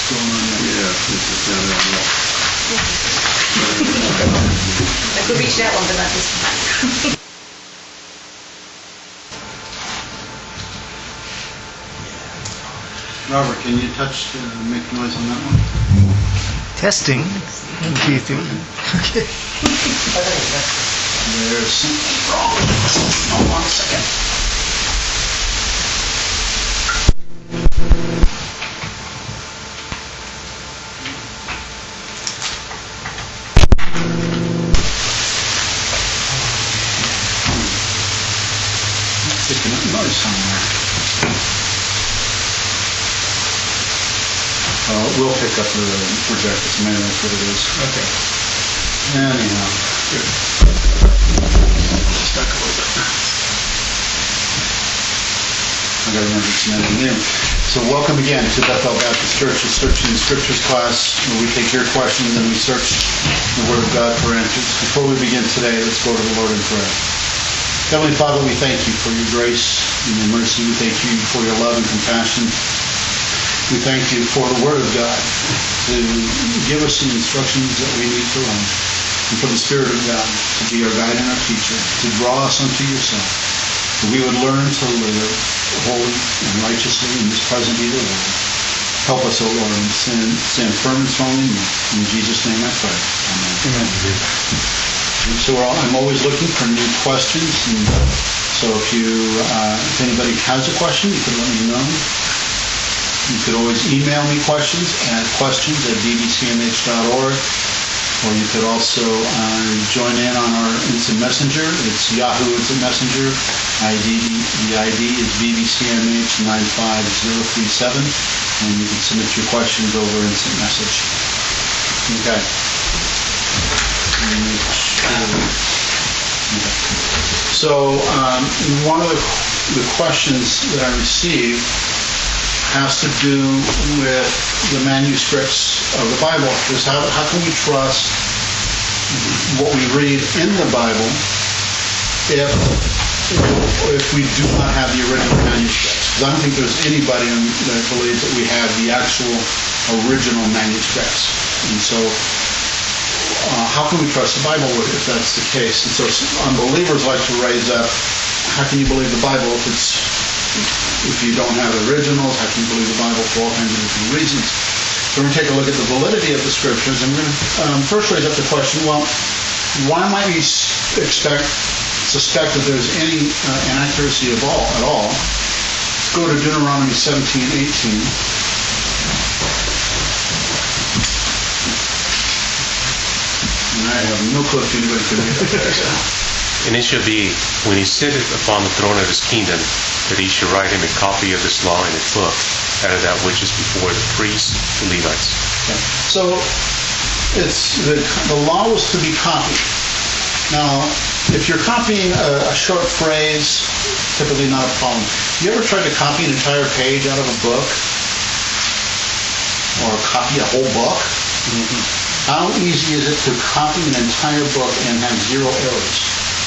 going on there. Yeah, this is down there. I could reach that one, but not this one. Robert, can you touch to make noise on that one? Testing. One, 2, 3. Okay. There's something wrong. Hold on a second. Picking up noise somewhere. We'll pick up the projector. Maybe that's what it is. Okay. Anyhow. Good. Stuck a little bit. I gotta remember its name. So welcome again to Bethel Baptist Church's Searching the Scriptures class, where we take your questions and we search the Word of God for answers. Before we begin today, let's go to the Lord in prayer. Heavenly Father, we thank you for your grace and your mercy. We thank you for your love and compassion. We thank you for the Word of God to give us the instructions that we need to learn, and for the Spirit of God to be our guide and our teacher, to draw us unto yourself, that we would learn to live holy and righteously in this present evil world. Help us, O Lord, and stand firm and strong in you. In Jesus' name I pray. Amen. Amen. And so I'm always looking for new questions, and so if anybody has a question, you can let me know. You could always email me questions at questions@bbcmh.org, or you could also join in on our Instant Messenger. It's Yahoo Instant Messenger. The ID is bbcmh95037, and you can submit your questions over Instant Message. Okay. So one of the questions that I received has to do with the manuscripts of the Bible. Because how can we trust what we read in the Bible if we do not have the original manuscripts? Because I don't think there's anybody that believes that we have the actual original manuscripts. And so how can we trust the Bible if that's the case? And so unbelievers like to raise up, how can you believe the Bible if you don't have originals? How can you believe the Bible for all kinds of different reasons? So we're going to take a look at the validity of the Scriptures, and we're going to first raise up the question, well, why might we suspect that there's any inaccuracy at all? Let's go to Deuteronomy 17:18. And I have no clue if anybody can read that. And it shall be, when he sitteth upon the throne of his kingdom, that he shall write him a copy of this law in a book, out of that which is before the priests, the Levites. Okay. So the law was to be copied. Now, if you're copying a short phrase, typically not a problem. You ever tried to copy an entire page out of a book? Or copy a whole book? Mm-hmm. How easy is it to copy an entire book and have 0 errors?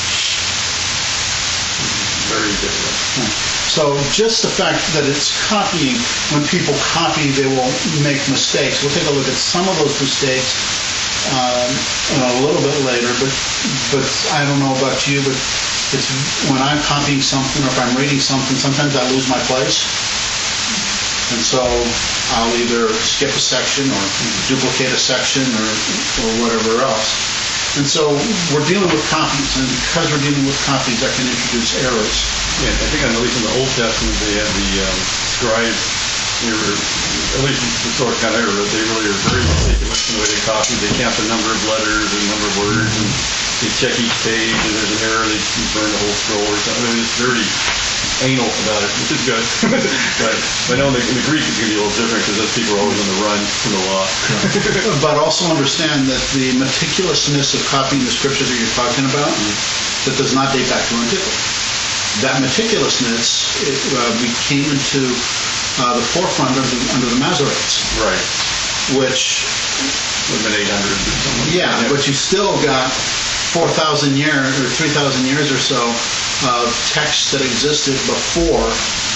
Very difficult. So just the fact that it's copying, when people copy, they will make mistakes. We'll take a look at some of those mistakes a little bit later, but I don't know about you, but it's when I'm copying something or if I'm reading something, sometimes I lose my place. And so I'll either skip a section or duplicate a section or whatever else. And so we're dealing with copies, and because we're dealing with copies, that can introduce errors. Yeah, I think at least in the Old Testament they had the scribes. They were, at least the sort of kind of error, they really are very meticulous in the way they copy. They count the number of letters and number of words, and they check each page, and there's an error, they burn the whole scroll or something. I mean, it's very anal about it, which is good. But I know in the Greek it's going to be a little different because those people are always on the run from the law. But also understand that the meticulousness of copying the Scripture that you're talking about, that does not date back to antiquity. That meticulousness came into the forefront under the Masoretes. Right. Which would have been 800 or something. Yeah, but you still got 4,000 years or 3,000 years or so of text that existed before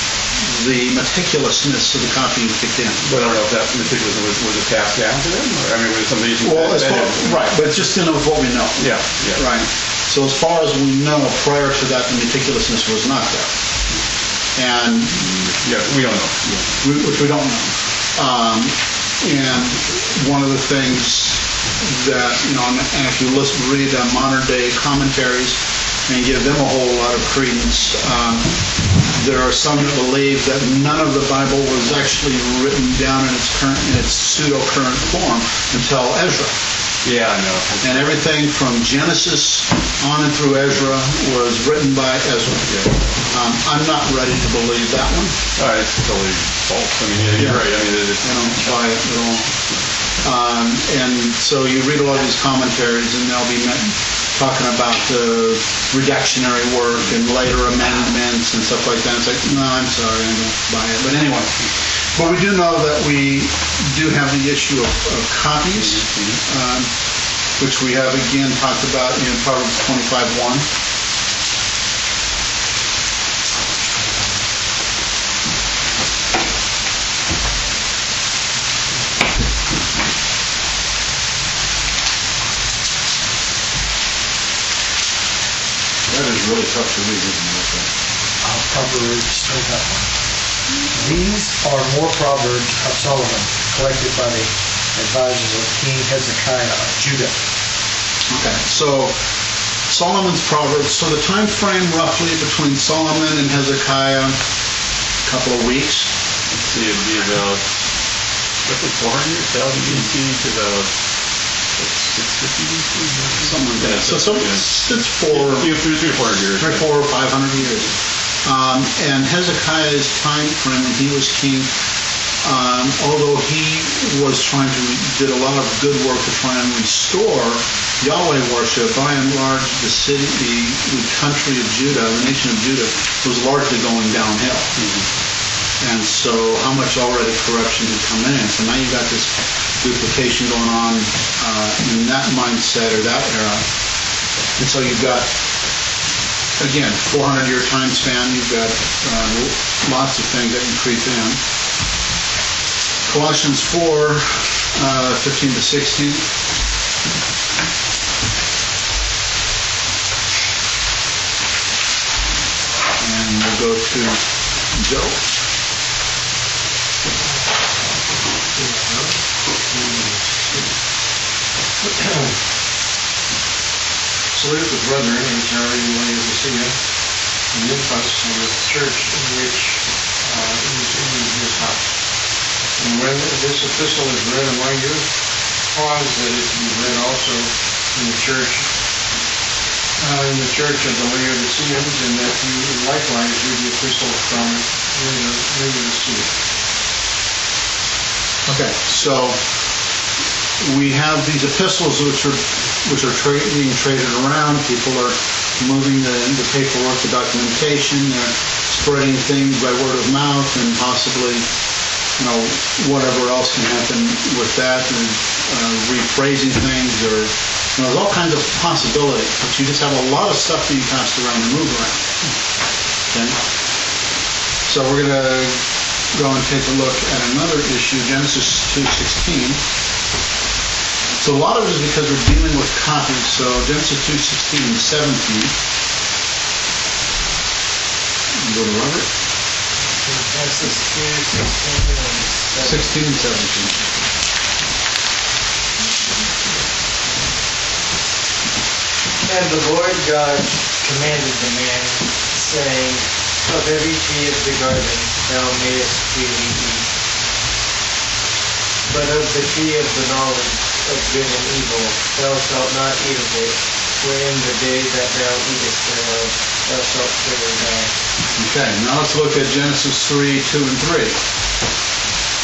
the meticulousness of the copying kicked in. But I don't know if that meticulousness was it passed down to them? Or, I mean, was somebody using Well, as that? far, right, but just in of what we know. Yeah, yeah. Right. So as far as we know, prior to that, the meticulousness was not there. And Yeah, we don't know. which we don't know. And one of the things that, and if you read modern day commentaries and give them a whole lot of credence, there are some that believe that none of the Bible was actually written down in its pseudo-current form until Ezra. Yeah, I know. And everything from Genesis on and through Ezra was written by Ezra. Yeah. I'm not ready to believe that one. It's totally false. I mean, yeah, you're right. I mean, I don't buy it at all. And so you read a lot of these commentaries, and they'll be talking about the redactionary work and later amendments and stuff like that. It's like, no, I'm sorry, I don't buy it. But anyway, but we do know that we do have the issue of copies, which we have again talked about in Proverbs 25:1. That is really tough to read, isn't it? Proverbs, oh, that one. These are more proverbs of Solomon, collected by the advisors of King Hezekiah of Judah. Okay, so Solomon's Proverbs. So the time frame roughly between Solomon and Hezekiah, a couple of weeks. Let's see, it'd be about, what's it, 400,000 BC to about 650 BC? Something like that. So it's 300 or 400 years. 300, 400, 500 years. And Hezekiah's time frame when he was king, although he was did a lot of good work to try and restore Yahweh worship, by and large, the country of Judah, the nation of Judah, was largely going downhill. And so how much already corruption had come in. So now you've got this duplication going on in that mindset or that era. And so you've got, again, 400-year time span. You've got lots of things that can creep in. Colossians 4:15 to 16. And we'll go to Joe. Salute the brethren which are in Laodicea, and Nymphas, and the church in which is in his house. And when this epistle is read among you, cause that it be read also in the church of the Laodiceans, and that you likewise read the epistle from Laodicea. Okay, so we have these epistles which are being traded around. People are moving the paperwork, the documentation. They're spreading things by word of mouth, and possibly, whatever else can happen with that, and rephrasing things, or there's all kinds of possibilities. But you just have a lot of stuff being passed around and moved around. Okay, so we're going to go and take a look at another issue, Genesis 2:16. So a lot of it is because we're dealing with copies. So Genesis 2:16 and 17. Go to Robert. Genesis 2:16 16 and 17. And the Lord God commanded the man, saying, of every tree of the garden thou mayest freely eat, but of the tree of the knowledge of good and evil thou shalt not eat of it, for in the day that thou eatest thereof thou shalt surely die. Okay, now let's look at Genesis 3:2 and 3.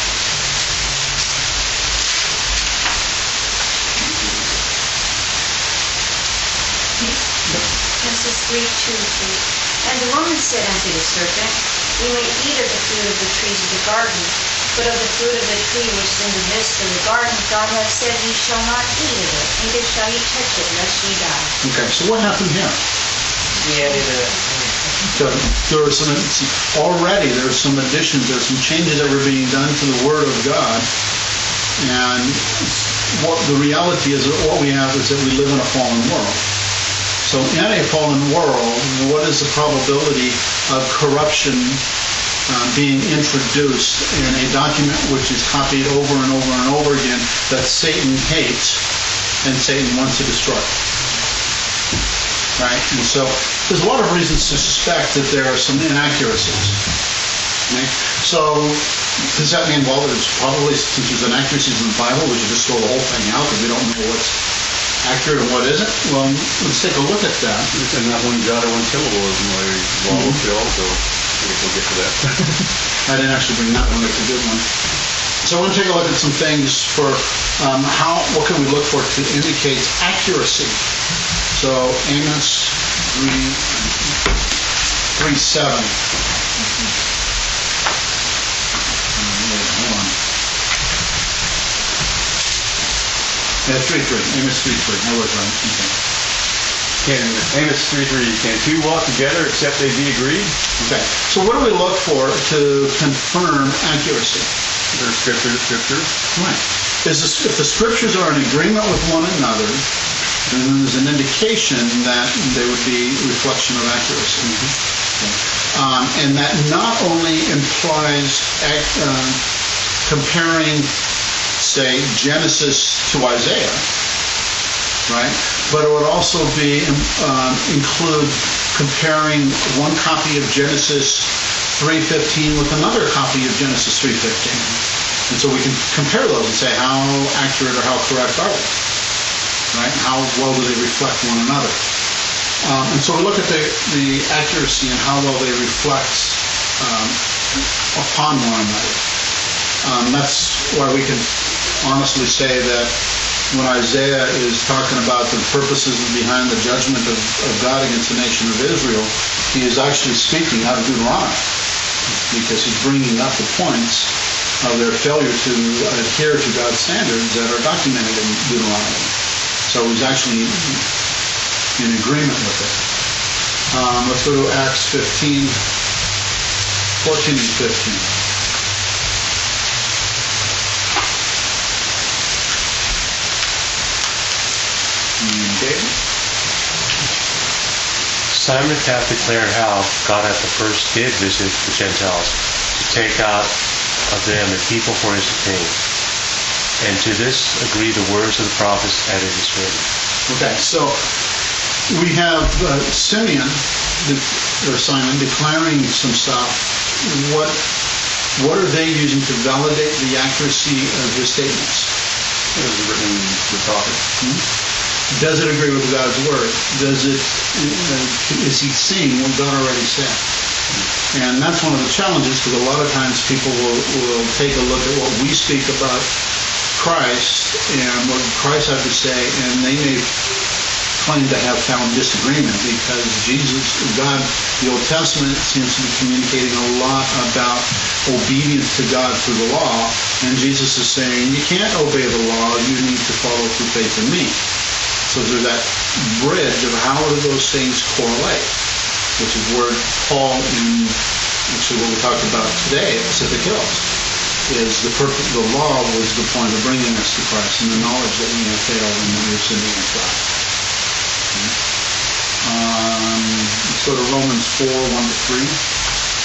Genesis 3:2. And the woman said unto the serpent, We may eat of the fruit of the trees of the garden, but of the fruit of the tree which is in the midst of the garden, God hath said, Ye shall not eat of it, neither shall ye touch it, lest ye die. Okay, so what happened here? He added a There are some additions, there's some changes that were being done to the Word of God. And what the reality is that what we have is that we live in a fallen world. So in a fallen world, what is the probability of corruption being introduced in a document which is copied over and over and over again that Satan hates and Satan wants to destroy? Right? And so there's a lot of reasons to suspect that there are some inaccuracies. Okay? So does that mean, well, there's probably, since there's inaccuracies in the Bible, we should just throw the whole thing out because we don't know what's accurate and what isn't? Well, let's take a look at that. And not one jot or one syllable is my law will fill, so I guess we'll get to that. I didn't actually bring that one. That's a good one. So I want to take a look at some things for what can we look for to indicate accuracy. So Amos 3:7. Hold on. Yeah, 3:3. Amos 3:3. I was right. Okay. Amos 3:3, can two walk together except they be agreed? Okay. So what do we look for to confirm accuracy? There's scripture to scripture. Right. If the scriptures are in agreement with one another, then there's an indication that they would be a reflection of accuracy. And that not only implies comparing, say, Genesis to Isaiah, right? But it would also be include comparing one copy of Genesis 3:15 with another copy of Genesis 3:15. And so we can compare those and say how accurate or how correct are they, right? How well do they reflect one another? And so we look at the accuracy and how well they reflect upon one another. That's why we can honestly say that when Isaiah is talking about the purposes behind the judgment of God against the nation of Israel, he is actually speaking out of Deuteronomy, because he's bringing up the points of their failure to adhere to God's standards that are documented in Deuteronomy. So he's actually in agreement with it. Let's go to Acts 15, 14 and 15. David? Simon hath declared how God at the first did visit the Gentiles to take out of them a people for his king. And to this agree the words of the prophets as it is written. Okay, so we have Simon declaring some stuff. What are they using to validate the accuracy of his statements? It was written in the prophets. Does it agree with God's word? Is he seeing what God already said? And that's one of the challenges, because a lot of times people will take a look at what we speak about Christ and what Christ had to say, and they may claim to have found disagreement because God, the Old Testament seems to be communicating a lot about obedience to God through the law, and Jesus is saying, you can't obey the law, you need to follow through faith in me. So there's that bridge of how do those things correlate, which is where Paul, in actually what we talked about today at Pacific Hills, is the law was the point of bringing us to Christ and the knowledge that we have failed and that we are sinning against God. Let's go to Romans 4, 1-3.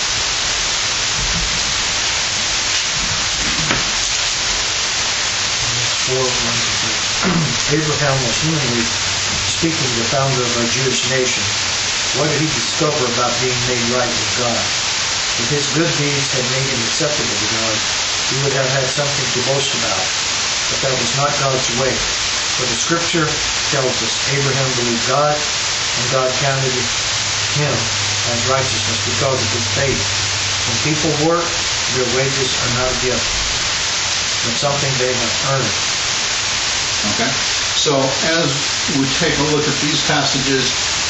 Abraham was humanly speaking the founder of our Jewish nation. What did he discover about being made right with God? If his good deeds had made him acceptable to God, he would have had something to boast about. But that was not God's way. For the scripture tells us Abraham believed God, and God counted him as righteousness because of his faith. When people work, their wages are not a gift, but something they have earned. Okay. So as we take a look at these passages,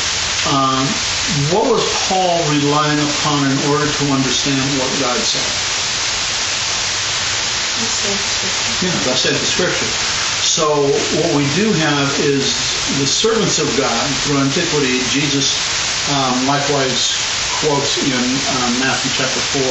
what was Paul relying upon in order to understand what God said? Thus saith the Scripture. So what we do have is the servants of God through antiquity. Jesus likewise quote in Matthew chapter 4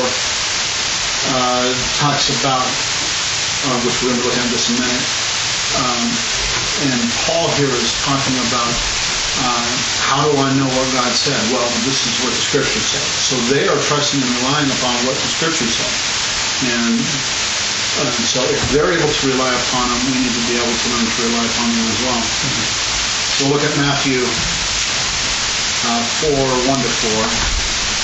talks about, which we're going to look at in just a minute, and Paul here is talking about how do I know what God said? Well, this is what the Scripture said. So they are trusting and relying upon what the Scripture said. And so if they're able to rely upon them, we need to be able to learn to rely upon them as well. So look at Matthew 4, 1 to 4.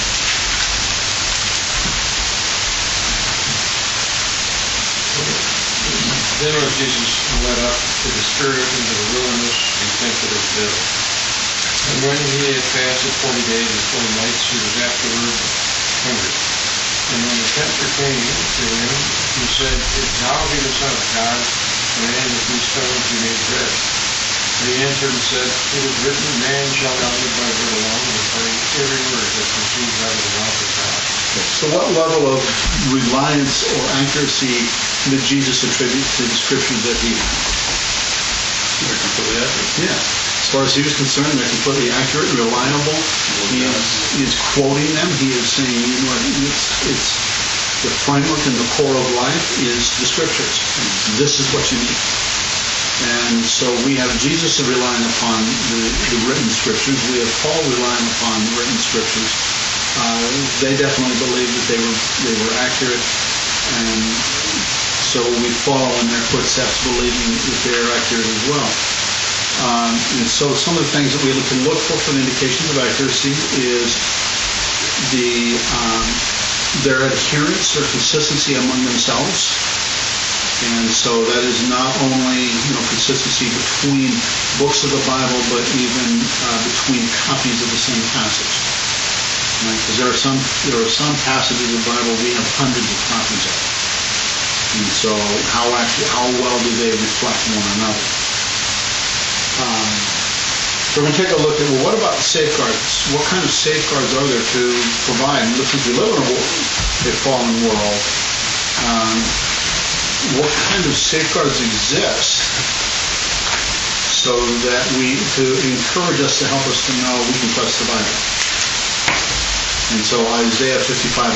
Then was Jesus led up to the Spirit into the wilderness and tempted of the devil. And when he had fasted 40 days and 40 nights, he was afterward hungry. And when the tempter came to him, he said, If thou be the Son of God, command that these stones be made bread. But he answered and said, It is written, Man shall not live by bread alone, but by every word that proceeds out of the mouth of God. So what level of reliance or accuracy did Jesus attribute to the Scriptures that he had? They're completely accurate. Yeah. As far as he was concerned, they're completely accurate, reliable. He is quoting them. He is saying, you know, it's the framework and the core of life is the Scriptures. This is what you need. And so we have Jesus relying upon the written Scriptures. We have Paul relying upon the written Scriptures. They definitely believed that they were accurate, and so we follow in their footsteps, believing that they are accurate as well. And so some of the things that we can look for indications of accuracy is their adherence or consistency among themselves. And so that is not only consistency between books of the Bible, but even between copies of the same passage. Right? Because there are some passages of the Bible we have hundreds of copies of. And so how well do they reflect one another? So we're going to take a look at, well, what about safeguards? What kind of safeguards are there to provide? And since we live in a fallen world, what kind of safeguards exist so that to encourage us, to help us to know we can trust the Bible? And so Isaiah 55:11.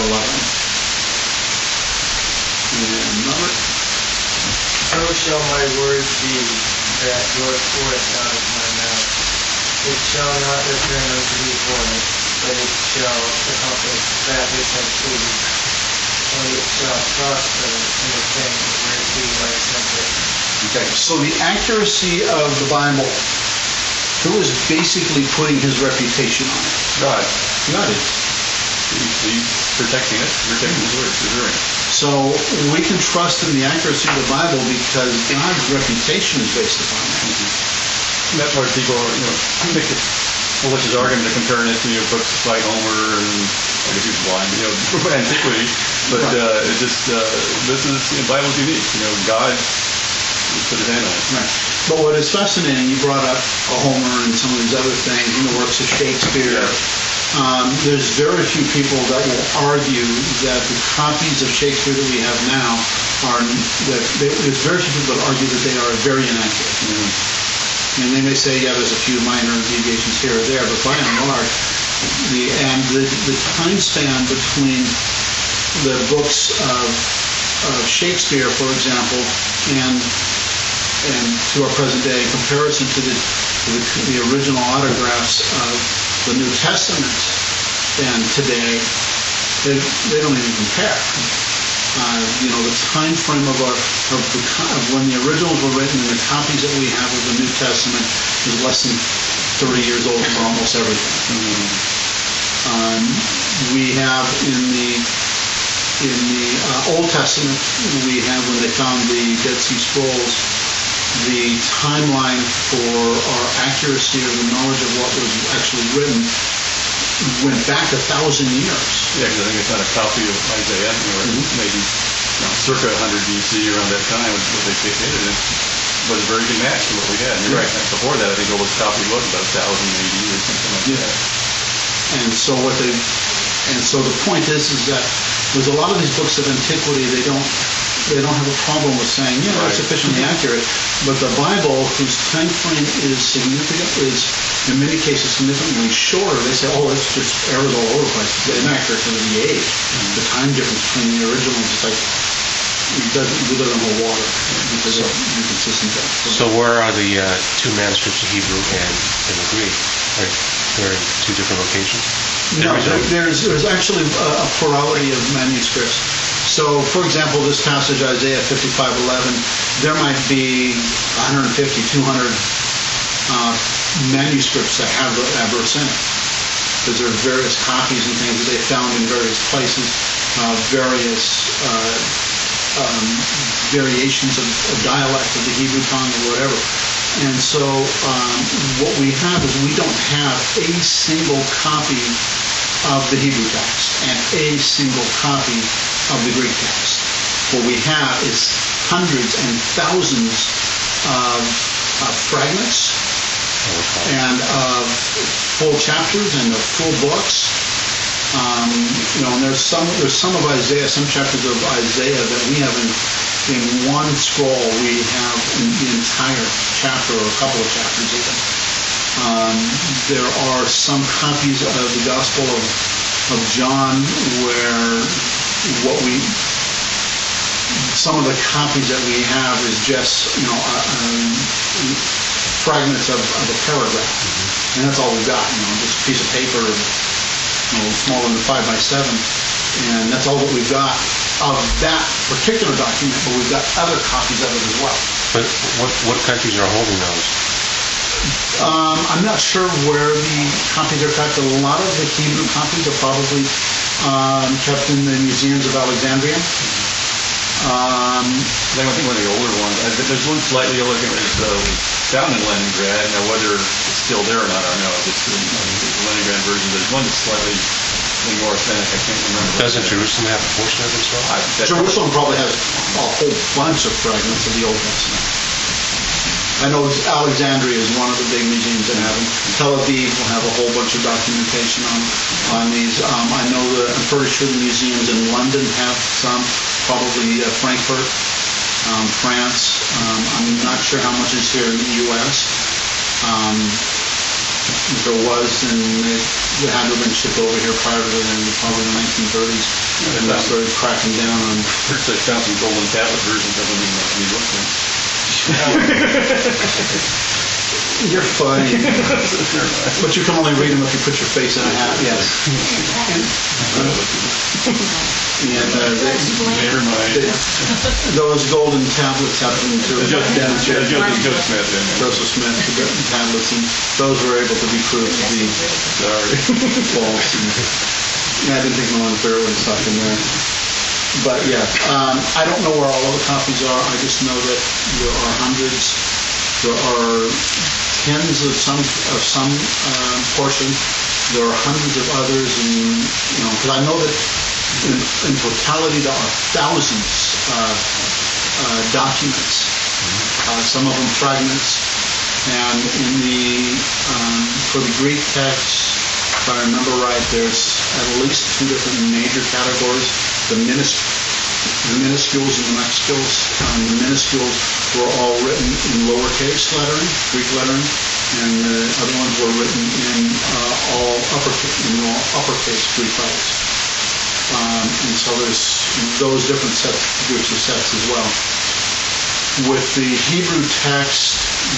And Robert? So shall my word be that goeth forth out of my mouth. It shall not return unto me void, but it shall accomplish that which I please, and it shall prosper in the thing whereto I sent it. Okay, so the accuracy of the Bible, who is basically putting his reputation on it? God. God is. He's protecting it, protecting his word, preserving it. So we can trust in the accuracy of the Bible because God's reputation is based upon that. And that's why people, make a malicious argument to compare it to books like Homer and I guess he's blind, antiquity. But it just the Bible's unique. God put his hand on it. Right. But what is fascinating, you brought up Homer and some of these other things in the works of Shakespeare. There's very few people that will argue that the copies of Shakespeare that we have now there's very few people that argue that they are very inaccurate. Mm-hmm. And they may say, yeah, there's a few minor deviations here or there, but by and large, the time span between the books of Shakespeare, for example, and to our present day, in comparison to the original autographs of the New Testament and today, they don't even compare. The time frame of when the originals were written and the copies that we have of the New Testament is less than 30 years old for almost everything. Mm-hmm. We have in the Old Testament, we have when they found the Dead Sea Scrolls, the timeline for our accuracy or the knowledge of what was actually written went back 1,000 years. Yeah, because I think they found a copy of Isaiah, maybe circa 100 BC around that time, what they dated it, but a very good match to what we had. And you're right. Before that, I think the oldest copy was about 1,000 AD or something like that. And so the point is that there's a lot of these books of antiquity, they don't have a problem with saying, it's sufficiently accurate. But the Bible, whose time frame is significant, is in many cases significantly shorter, they say, oh, it's just errors all over the place. It's inaccurate because of the age. The time difference between the originals is like, it doesn't hold water because of inconsistency. So where are the two manuscripts in Hebrew and the Greek? Are there in two different locations? No, there's actually a plurality of manuscripts. So, for example, this passage, Isaiah 55:11, there might be 150, 200 manuscripts that have that verse in it. Because there are various copies and things that they found in various places, various variations of dialect of the Hebrew tongue or whatever. And so what we have is we don't have a single copy of the Hebrew text and a single copy of the Greek text. What we have is hundreds and thousands of fragments and of full chapters and of full books. And there's some of Isaiah, some chapters of Isaiah that we have in one scroll. We have the entire chapter or a couple of chapters even. There are some copies of the Gospel of John where some of the copies that we have is just fragments of a paragraph, and that's all we've got. Just a piece of paper, smaller than 5 by 7, and that's all that we've got of that particular document. But we've got other copies of it as well. But what countries are holding those? I'm not sure where the copies are kept. A lot of the Hebrew copies are probably kept in the museums of Alexandria. I think one of the older ones, there's one slightly older that was found in Leningrad. Now, whether it's still there or not, I don't know. It's the Leningrad version. There's one that's slightly more authentic. I can't remember. Doesn't Jerusalem have a portion of it as well? Jerusalem probably has a whole bunch of fragments of the Old Testament. I know Alexandria is one of the big museums that have them. Tel Aviv will have a whole bunch of documentation on these. I know I'm pretty sure the museums in London have some, probably Frankfurt, France. I'm not sure how much is here in the U.S. There was, and it had to have been shipped over here prior to probably the 1930s. And they started cracking down on. First, I found some golden tablet versions of them in New York. You're funny. But you can only read them if you put your face in a hat, yes. Never mind. Those golden tablets have been demonstrated. Joseph Smith. Joseph Smith, the tablets, and those were able to be proved to be false. I didn't think no one fairly stuck in there. But yeah, I don't know where all of the copies are. I just know that there are hundreds. There are tens of some portion. There are hundreds of others, and because I know that in totality there are thousands of documents. Some of them fragments, and for the Greek text, if I remember right, there's at least 2 different major categories. The minuscules and the maxicals. The minuscules were all written in lowercase lettering, Greek lettering, and the other ones were written in all uppercase Greek letters. And so there's those different groups of sets as well. With the Hebrew text,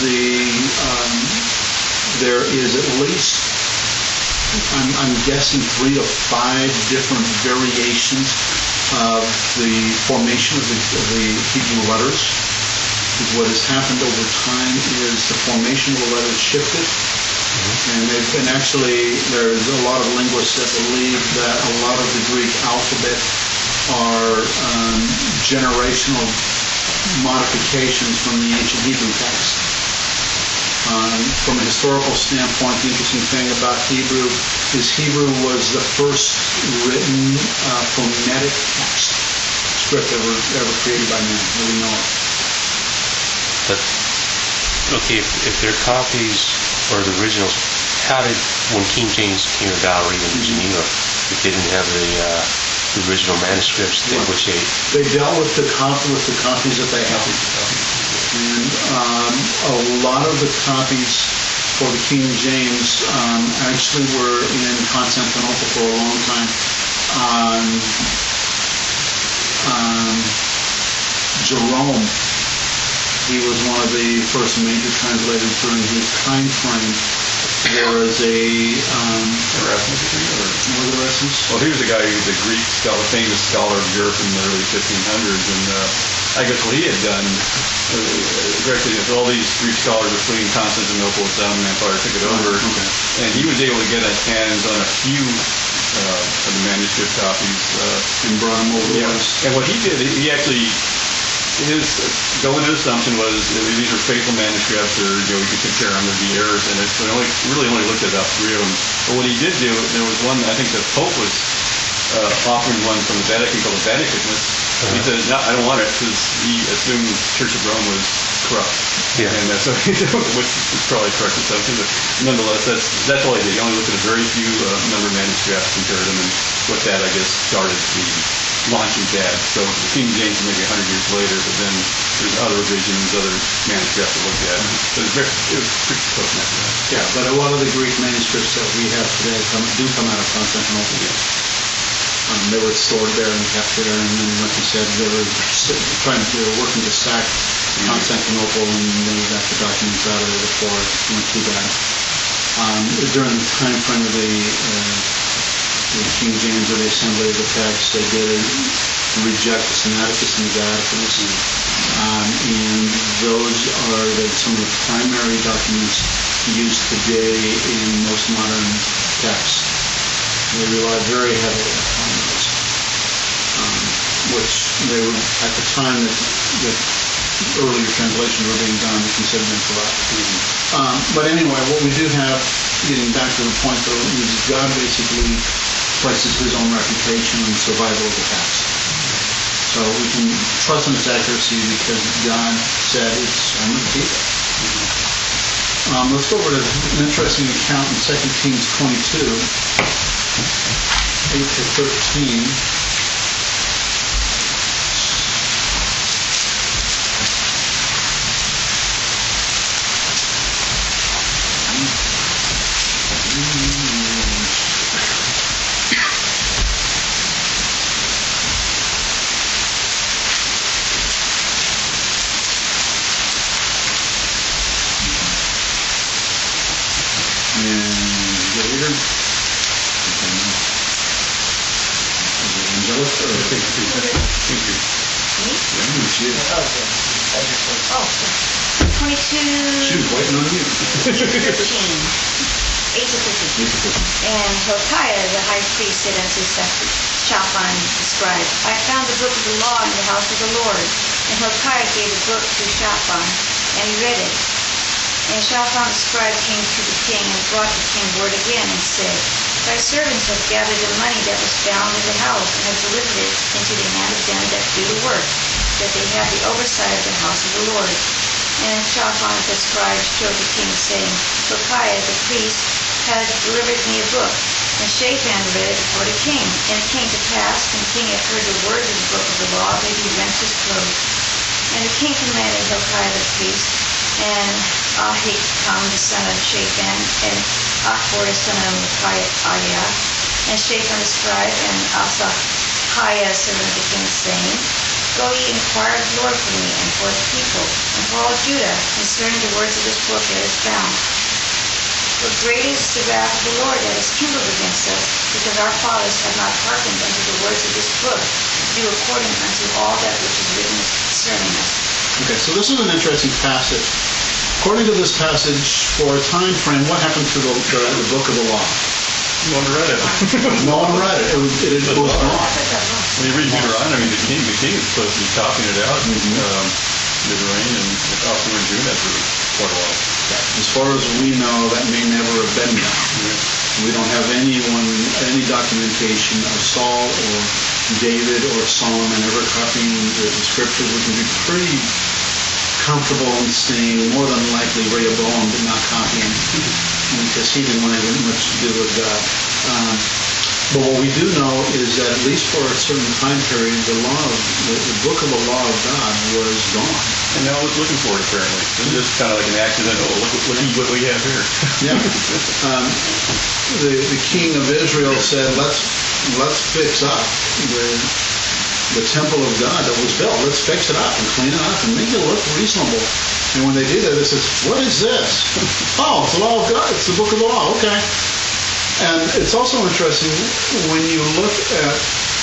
there is at least, I'm guessing, 3 to 5 different variations of the formation of the Hebrew letters. Because what has happened over time is the formation of the letters shifted. And they've been there's a lot of linguists that believe that a lot of the Greek alphabet are generational modifications from the ancient Hebrew text. From a historical standpoint, the interesting thing about Hebrew is Hebrew was the first written phonetic text script ever created by man, that we know of. But, okay, if they're copies or the originals, when King James came about, or even Geneva, if they didn't have the original manuscripts, they dealt with the copies that they had. And a lot of the copies for the King James actually were in Constantinople for a long time. Jerome, he was one of the first major translators during his time frame. There was a Erasmus, you think, or? was it Erasmus? Well, he was a guy who was a Greek scholar, famous scholar of Europe in the early 1500s, and I guess what he had done, directly, all these Greek scholars were fleeing Constantinople, the Ottoman Empire took it over, and he was able to get his hands on a few of the manuscript copies. And brought him over to us. And what he did, he actually, his going assumption was these are faithful manuscripts, or we could compare them, there'd be errors in it. So he really only looked at about 3 of them. But what he did do, there was one, I think the Pope was offering one from the Vatican called the Vaticanus. He said, no, I don't want it, because he assumed the Church of Rome was corrupt. Yeah. And so he did, which is probably a correct assumption, but nonetheless, that's all he did. He only looked at a very few number of manuscripts, compared them, and with that, I guess, started the launching pad. So the King James maybe 100 years later, but then there's other revisions, other manuscripts to look at. So it was pretty close after that. Yeah, but a lot of the Greek manuscripts that we have today do come out of Constantinople. They were stored there and kept there, and then, like you said, they were working to sack Constantinople, and they got the documents out of there before it went too bad. During the time frame of the King James or the assembly of the text, they did reject the Sinaiticus and the Vaticanus, and those are some of the primary documents used today in most modern texts. They rely very heavily on those, which they were, at the time that earlier translations were being done, they considered them corrupt. But anyway, what we do have, getting back to the point though, is God basically places his own reputation on the survival of the text. So we can trust in its accuracy because God said it's I'm going to keep it. Let's go over to an interesting account in 2 Kings 22. 8 to 13. Oh, 22. She was waiting on you. 8 to 15. And Hilkiah the high priest said unto Shaphan the scribe, I found the book of the law in the house of the Lord. And Hilkiah gave the book to Shaphan, and he read it. And Shaphan the scribe came to the king, and brought the king word again, and said, Thy servants have gathered the money that was found in the house, and have delivered it into the hand of them that do the work, that they have the oversight of the house of the Lord. And Shaphan the scribe showed the king, saying, Hilkiah the priest had delivered me a book. And Shaphan read it before the king. And it came to pass, when the king had heard the words of the book of the law, that he rent his clothes. And the king commanded Hilkiah the priest, and Ahikam the son of Shaphan, and Achbor the son of Micaiah, and Shaphan the scribe, and Asahiah servant of the king, saying, Go ye inquire of the Lord for me, and for the people, and for all Judah, concerning the words of this book that is found. For great is the wrath of the Lord that is kindled against us, because our fathers have not hearkened unto the words of this book, to do according unto all that which is written concerning us. Okay, so this is an interesting passage. According to this passage, for a time frame, what happened to the book of the law? No one read it. No one read it. It was gone. When you read Deuteronomy, the king is supposed to be copying it out, Deuteronomy, and often we're doing that for quite a while. As far as we know, that may never have been done. We don't have any documentation of Saul or David or Solomon ever copying the scriptures. We can be pretty comfortable in saying more than likely Rehoboam did not copy him because he didn't want to have much to do with God. But what we do know is that at least for a certain time period, the book of the law of God was gone. And now it's looking for it, apparently. It's just kind of like an accident. Oh, look what we have here. Yeah. The king of Israel said, let's fix up the temple of God that was built. Let's fix it up and clean it up and make it look reasonable. And when they did that, they said, what is this? Oh, it's the law of God. It's the book of the law. Okay. And it's also interesting when you look at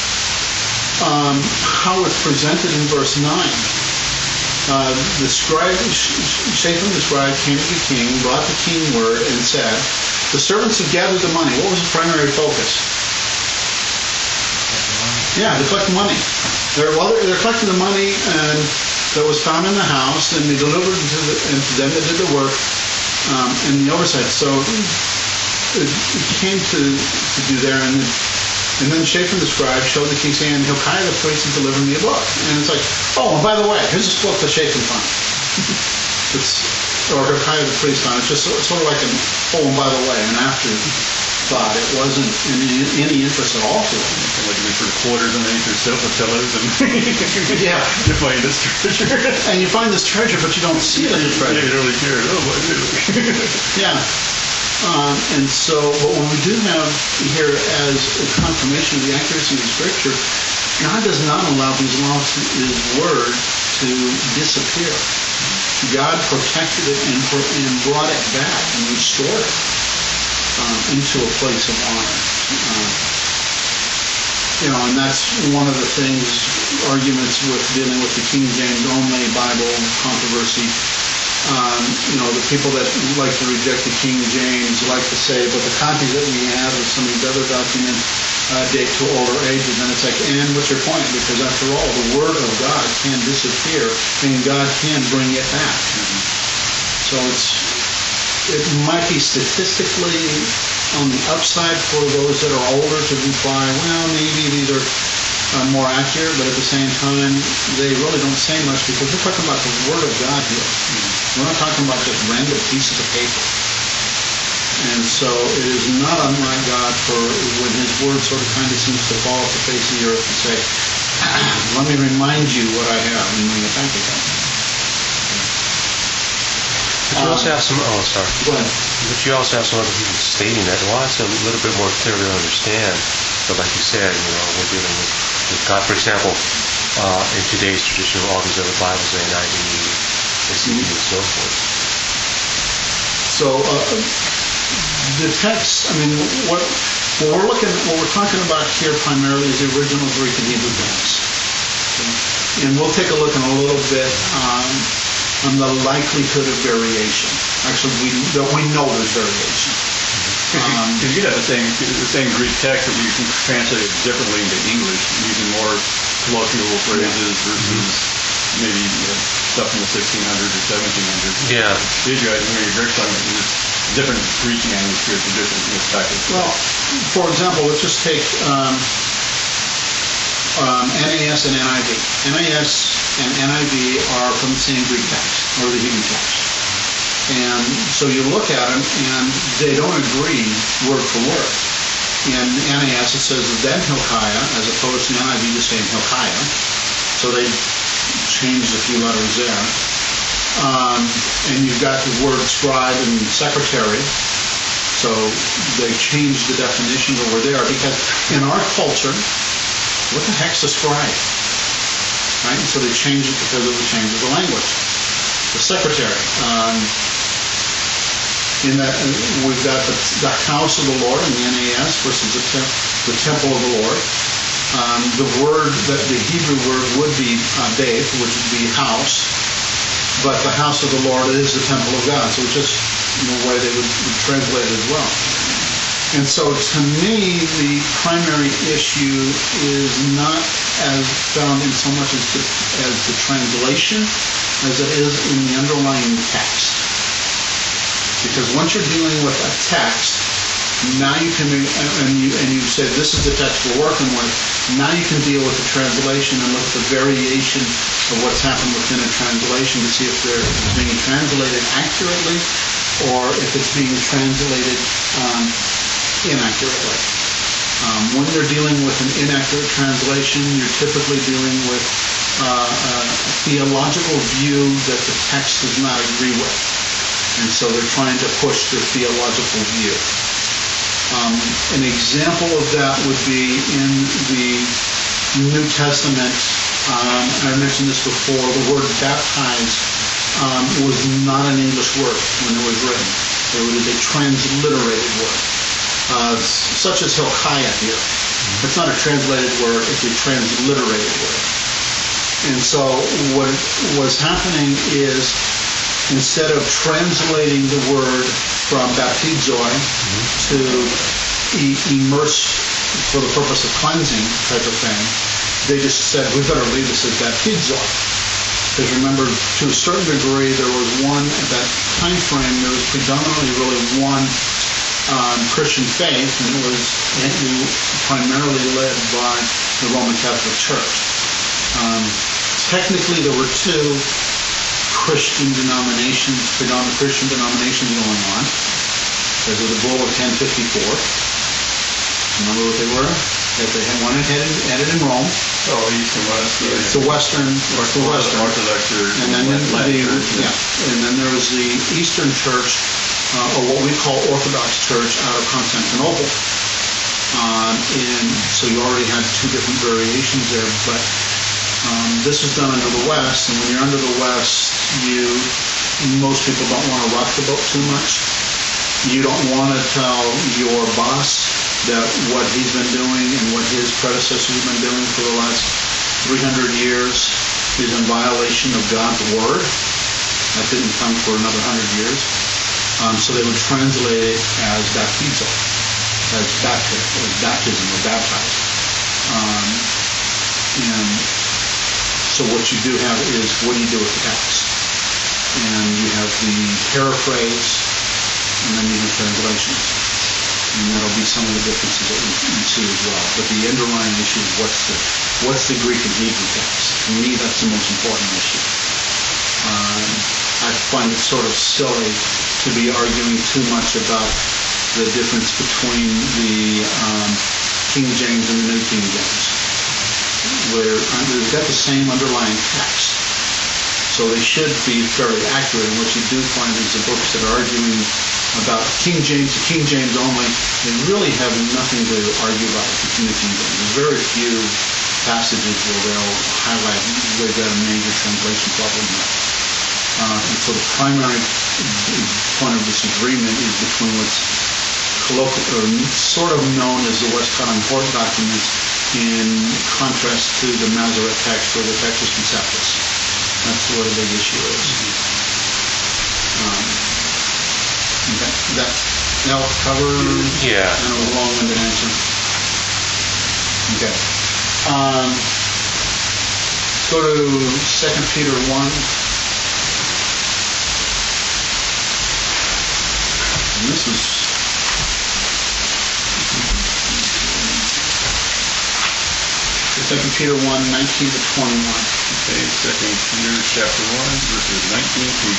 how it's presented in verse 9. The scribe, Shaphan the scribe, came to the king, brought the king word, and said, the servants have gathered the money. What was the primary focus? Yeah, to collect the money. They're collecting the money and that was found in the house, and they delivered it to them that did the work and the oversight. So it came to do there, and then Shaphan the scribe showed the king, saying, Hilkiah the priest has delivered me a book. And it's like, oh, and by the way, here's this book that Shaphan found. Or Hilkiah the priest found. It's just sort of like an, oh, and by the way, an afterthought. It wasn't in any interest at all to him. Like you put quarters underneath your sofa pillows and yeah, you find this treasure. And you find this treasure, but you don't see it as a treasure. You don't really care. Oh, what is it? Yeah. And so, but what we do have here as a confirmation of the accuracy of Scripture, God does not allow His Word to disappear. God protected it and brought it back and restored it into a place of honor. And that's one of the things, arguments with dealing with the King James only Bible controversy. The people that like to reject the King James like to say, but the copies that we have of some of these other documents date to older ages. And it's like, and what's your point? Because after all, the Word of God can disappear and God can bring it back. So it might be statistically on the upside for those that are older to reply, well, maybe these are more accurate, but at the same time, they really don't say much because we're talking about the Word of God here. We're not talking about just random pieces of paper. And so it is not unlike God for when His Word sort of kind of seems to fall off the face of the earth and say, let me remind you what I have and bring it back again. But you also have some, Go ahead. But you also have some other people stating that, well, it's a little bit more clear to understand. But like you said, we're dealing with God. For example, in today's tradition, all these other Bibles, the NIV, SCD, and so forth. So the text, what we're talking about here primarily is the original Greek and Hebrew text. Okay? And we'll take a look in a little bit on the likelihood of variation. Actually, we know there's variation. Because you have the same Greek text that you can translate it differently into English, using more colloquial phrases versus maybe stuff from the 1600s or 1700s. Yeah. These guys, when you're talking about different Greek manuscript and different tactics. Well, for example, let's just take NAS and NIV. NAS and NIV are from the same Greek text, or the Hebrew text. And so you look at them, and they don't agree word for word. In NAS, it says then Hilkiah, as opposed to NIV just saying Hilkiah. So they changed a few letters there. And you've got the word scribe and secretary. So they changed the definitions over there because in our culture, what the heck's a scribe? Right? And so they changed it because of the change of the language. The secretary. In that we've got the house of the Lord in the NAS versus the temple of the Lord. The Hebrew word would be beit, which would be house, but the house of the Lord is the temple of God. So it's just in a way they would translate it as well. And so to me, the primary issue is not as found in so much as the translation as it is in the underlying text. Because once you're dealing with a text, now you can, and you said this is the text we're working with, now you can deal with the translation and look at the variation of what's happened within a translation to see if it's being translated accurately or if it's being translated inaccurately. When you're dealing with an inaccurate translation, you're typically dealing with a theological view that the text does not agree with. And so they're trying to push their theological view. An example of that would be in the New Testament. I mentioned this before. The word baptize was not an English word when it was written. It was a transliterated word, such as Hilkiah here. It's not a translated word, it's a transliterated word. And so what was happening is, instead of translating the word from baptizoi to immerse for the purpose of cleansing type of thing, they just said, we better leave this as baptizoi. Because remember, to a certain degree, there was one, at that time frame, there was predominantly really one Christian faith, and it was primarily led by the Roman Catholic Church. Technically, there were two Christian denominations, predominant Christian denominations going on. There was the Bull of 1054. Remember what they were? That they had one headed in Rome. Oh, East and West. It's the Western. It's the Western. Orthodox Church. And then and then there was the Eastern Church, or what we call Orthodox Church, out of Constantinople. And so you already had two different variations there, but this is done under the West, and when you're under the West, most people don't want to rock the boat too much. You don't want to tell your boss that what he's been doing and what his predecessors have been doing for the last 300 years is in violation of God's Word. That didn't come for another 100 years. So they would translate it as baptizo, as baptism or baptize. And so what you do have is, what do you do with the text? And you have the paraphrase, and then you have translations. And that'll be some of the differences that we see as well. But the underlying issue is what's the Greek and Hebrew text? To me, that's the most important issue. I find it sort of silly to be arguing too much about the difference between the King James and the New King James, where they've got the same underlying text. So they should be fairly accurate. And what you do find is the books that are arguing about King James only, they really have nothing to argue about with the New King James. There's very few passages where they'll highlight they've got a major translation problem here. And so the primary point of disagreement is between what's sort of known as the West Court documents in contrast to the Masoret text or the Textus Conceptus. That's what a big issue is. That'll cover. Yeah. I know, a long-winded answer. Okay. Let's go to 2 Peter 1. And this is 2 Peter 1, 19 to 21. Okay, 2 Peter chapter 1, verses 19 through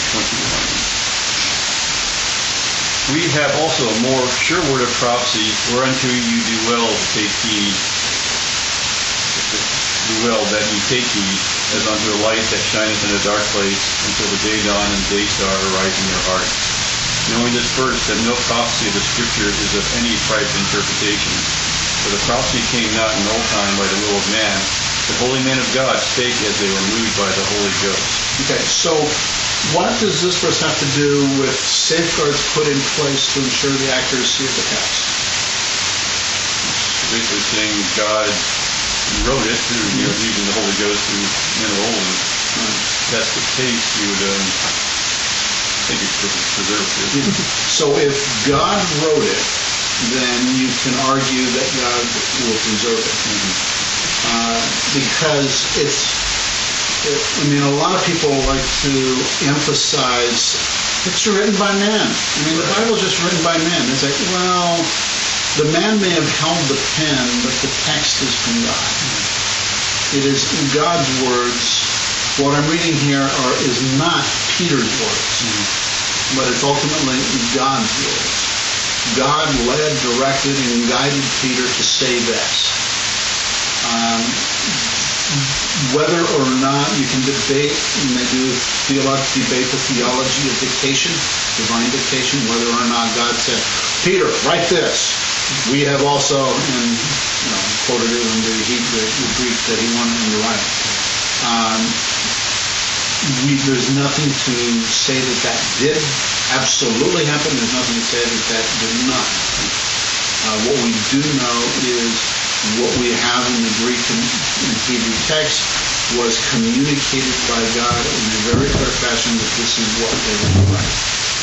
21. We have also a more sure word of prophecy, whereunto you do well to take heed. Do well that you take heed, as unto a light that shineth in a dark place, until the day dawn and day star arise in your heart. Knowing this first, that no prophecy of the Scripture is of any private interpretation. For the prophecy came not in old time by the will of man, but holy men of God spake as they were moved by the Holy Ghost. Okay, so what does this verse have to do with safeguards put in place to ensure the accuracy of the text? Basically saying God wrote it through, using the Holy Ghost through men of old. If that's the case, you would think it's preserved. So if God wrote it, then you can argue that God will preserve it. Because a lot of people like to emphasize it's written by man. The Bible's just written by man. It's like, well, the man may have held the pen, but the text is from God. It is God's words. What I'm reading here is not Peter's words, but it's ultimately God's words. God led, directed, and guided Peter to say this. Whether or not you can debate, and they do theological debate the theology of dictation, divine dictation, whether or not God said, Peter, write this. We have also, and quoted it in the Greek that he wanted him to write. There's nothing to say that did absolutely happen. There's nothing to say that did not happen. What we do know is what we have in the Greek and Hebrew text was communicated by God in a very clear fashion that this is what they were writing.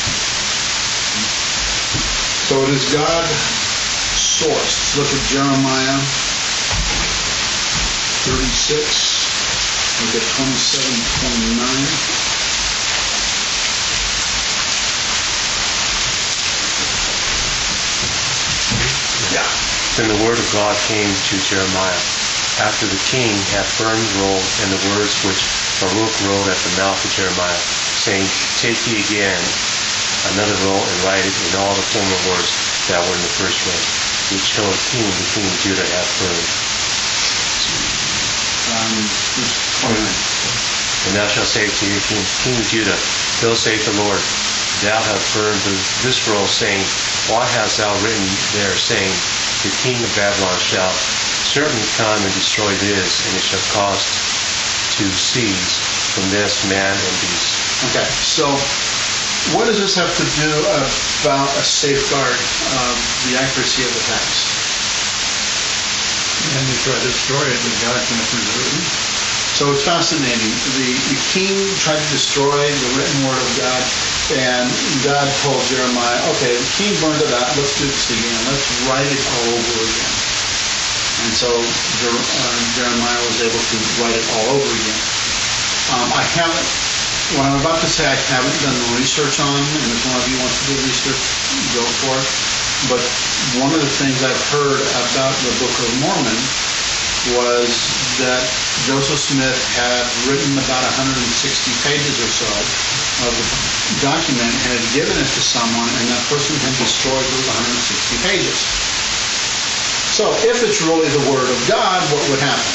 So it is God sourced. Let's look at Jeremiah 36. Look at 27, 29. Yeah. Then the word of God came to Jeremiah, after the king had burned the roll and the words which Baruch wrote at the mouth of Jeremiah, saying, Take ye again another roll and write it in all the former words that were in the first roll, which Joachim the king of Judah hath burned. And thou shalt say to your king of Judah, Thus saith the Lord, Thou hast burned this roll, saying, Why hast thou written there, saying, The king of Babylon shall certainly come and destroy this, and it shall cost to seize from this man and beast. Okay, so what does this have to do about a safeguard of the accuracy of the text? And they try to destroy it, but God can preserve it. So it's fascinating. The king tried to destroy the written word of God, and God told Jeremiah, okay, the king burned it out, let's do this again. Let's write it all over again. And so Jeremiah was able to write it all over again. What I'm about to say, I haven't done the research on, and if one of you wants to do research, go for it. But one of the things I've heard about the Book of Mormon was that Joseph Smith had written about 160 pages or so of the document and had given it to someone, and that person had destroyed those 160 pages. So if it's really the Word of God, what would happen?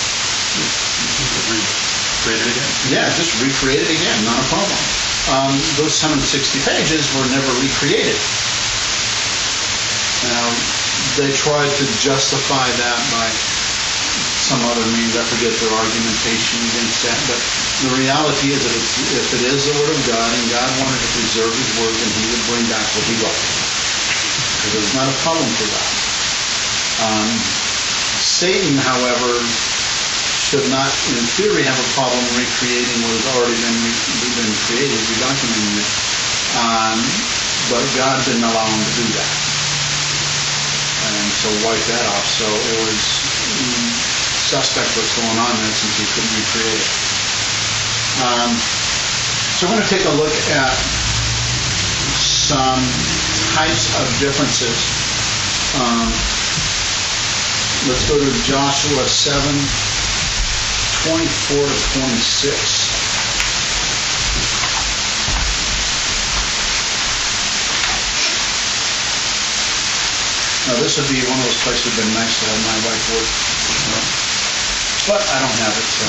Recreate it again? Yeah, just recreate it again, not a problem. Those 160 pages were never recreated. Now, they tried to justify that by some other means. I forget their argumentation against that, but the reality is that if it is the Word of God and God wanted to preserve His Word, then He would bring back what He wrote. So there's not a problem for that. Satan, however, should not, in theory, have a problem recreating what has already been created, redocumenting it. But God didn't allow him to do that. And so wipe that off. So it was suspect what's going on there since he couldn't recreate it. So we're going to take a look at some types of differences. Let's go to Joshua 7, 24 to 26. Now this would be one of those places that would be nice to have my whiteboard. But I don't have it, so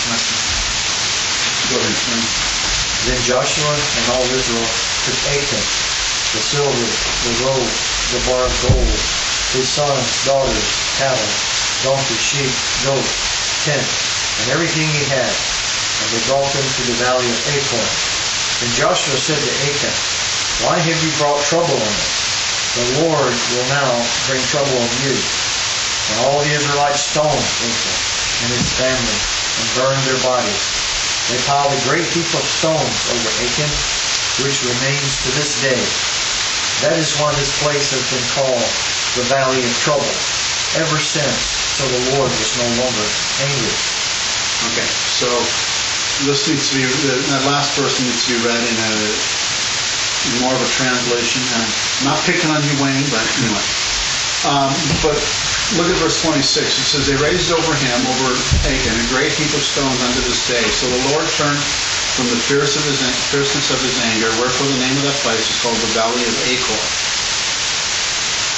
go ahead, Frank. Then Joshua and all Israel took Achan, the silver, the robe, the bar of gold, his sons, daughters, cattle, donkeys, sheep, goats, tent, and everything he had, and they brought them to the valley of Achor. Then Joshua said to Achan, Why have you brought trouble on us? The Lord will now bring trouble on you. And all the Israelites stoned Achan and his family, and burned their bodies. They piled a great heap of stones over Achan, which remains to this day. That is why this place has been called the Valley of Trouble, ever since, so the Lord was no longer angry. Okay, so this needs to be, that last verse needs to be read in more of a translation. And I'm not picking on you, Wayne, but anyway. But look at verse 26. It says, They raised over him, over Achan, a great heap of stones unto this day. So the Lord turned from the fierceness of his anger, wherefore the name of that place is called the Valley of Achor.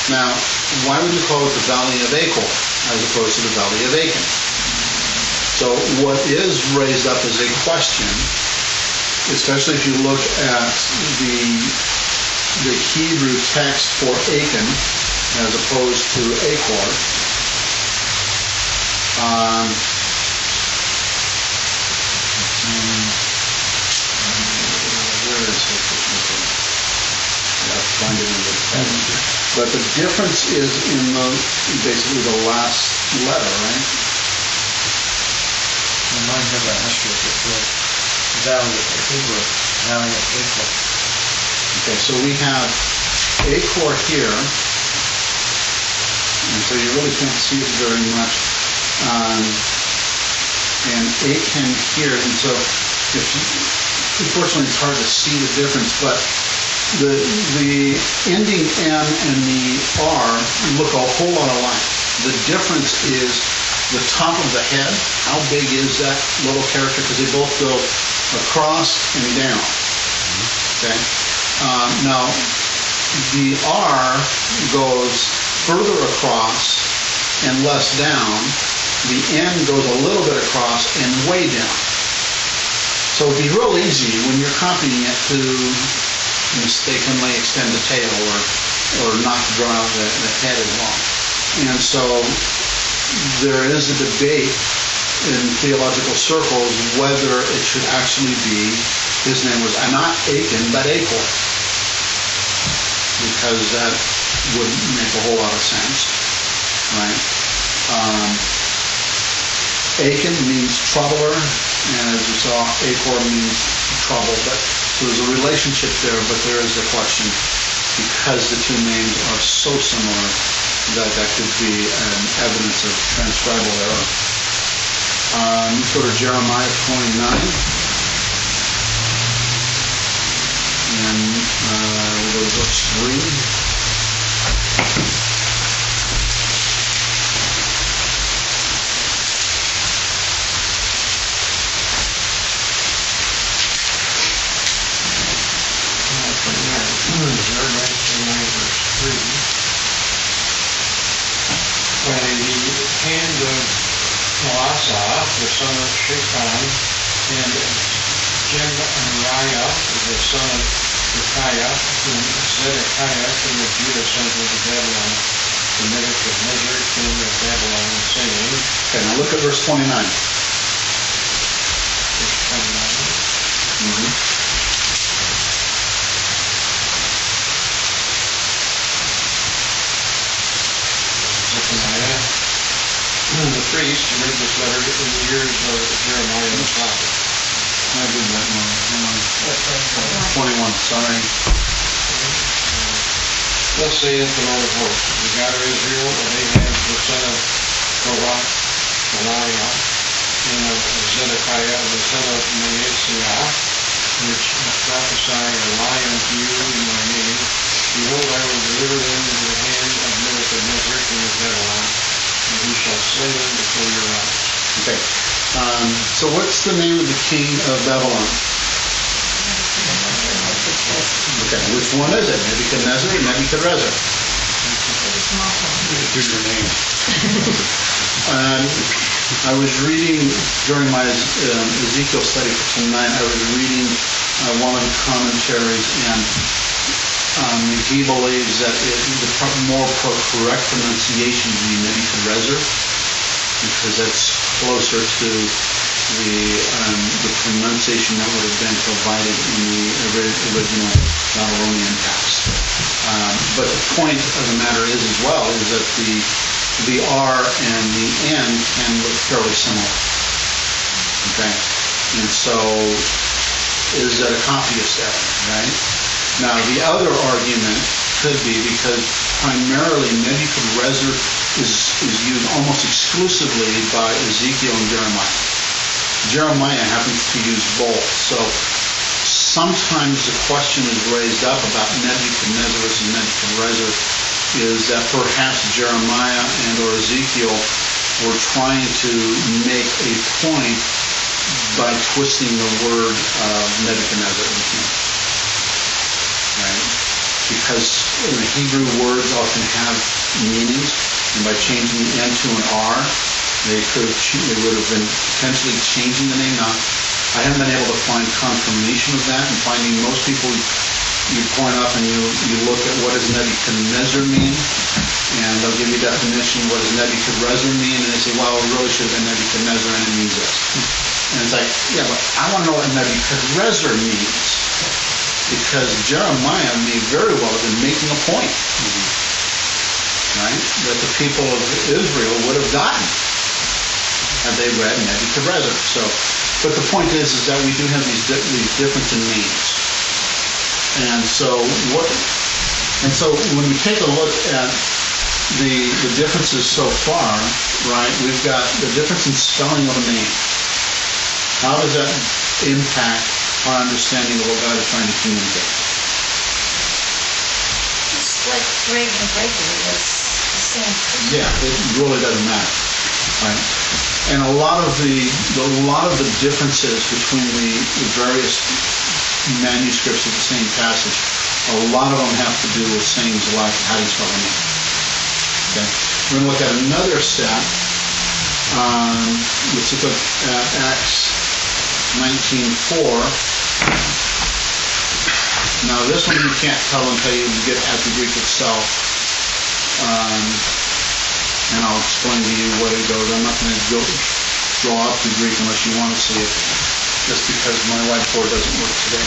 Now, why would you call it the Valley of Achor as opposed to the Valley of Achan? So what is raised up as a question, especially if you look at the Hebrew text for Achan as opposed to Achor, where is it? I'll find it in the text. But the difference is in basically the last letter, right? Mine has an asterisk. It says Valley of Achor, Valley of Achor. Okay, so we have Achor here, and so you really can't see it very much. And Achan here, and so unfortunately it's hard to see the difference, but the ending M and the R look a whole lot alike. The difference is the top of the head. How big is that little character? Because they both go across and down. Okay. Now the R goes further across and less down. The N goes a little bit across and way down. So it'd be real easy when you're copying it to mistakenly extend the tail or not draw the head as long. And so there is a debate in theological circles whether it should actually be, his name was not Achan, but Achor, because that would make a whole lot of sense, right? Achan means troubler, and as you saw, Achor means trouble. But so there's a relationship there, but there is a question because the two names are so similar that could be an evidence of transcribal error. Let's go to Jeremiah 29, and we'll go to verse 3. By the hand of Elasah, the son of Shaphan, and Gemariah, the son of Micaiah, whom Zedekiah, king of Judah, sent into Babylon, to Nebuchadnezzar, king of Babylon, saying... Okay, now look at verse 29. Verse 29. Zephaniah, the priest, read this letter in the ears of Jeremiah the prophet. I did that one. 21, sorry. Thus saith the Lord of hosts, the God of Israel, of Ahab the son of Korah, Malariah, and of Zedekiah the son of Maaseiah, which prophesy a lie unto you in my name. Behold, I will deliver them into the hand of Nebuchadnezzar, king of Babylon, and he shall slay them before your eyes. Okay. So what's the name of the king of Babylon? Okay, which one is it? Nebuchadnezzar or Nebuchadrezzar? Do your name. I was reading during my Ezekiel study for tonight. I was reading one of the commentaries, and he believes that the more correct pronunciation would be Nebuchadrezzar, because that's closer to the pronunciation that would have been provided in the original Babylonian text. But the point of the matter is as well is that the R and the N can look fairly similar. Okay? And so is that a copyist error, right? Now the other argument could be because primarily Nebuchadrezzar is used almost exclusively by Ezekiel and Jeremiah. Jeremiah happens to use both. So sometimes the question is raised up about Nebuchadnezzar versus Nebuchadrezzar is that perhaps Jeremiah and or Ezekiel were trying to make a point by twisting the word of Nebuchadnezzar. Right? because in the Hebrew words often have meanings, and by changing the N to an R, they would have been potentially changing the name. Now, I haven't been able to find confirmation of that, and finding most people, you point up and you look at what does Nebuchadnezzar mean, and they'll give you a definition, what does Nebuchadnezzar mean, and they say, well, it really should have been Nebuchadnezzar, and it means this. And it's like, yeah, but I want to know what Nebuchadnezzar means, because Jeremiah may very well have been making a point, right, that the people of Israel would have gotten had they read Nebuchadnezzar. So, but the point is that we do have these difference in names. And so when we take a look at the differences so far, right, we've got the difference in spelling of a name. How does that impact our understanding of what God is trying to communicate? It's like Greg and Gregory was the same person. Yeah, it really doesn't matter, right? And a lot of the differences between the various manuscripts of the same passage, a lot of them have to do with sayings like how do you spell a name. Okay, we're going to look at another step. Let's look at Acts 19:4. Now this one you can't tell until you get at the Greek itself. And I'll explain to you what it goes. I'm not going to draw up the Greek unless you want to see it, just because my whiteboard doesn't work today.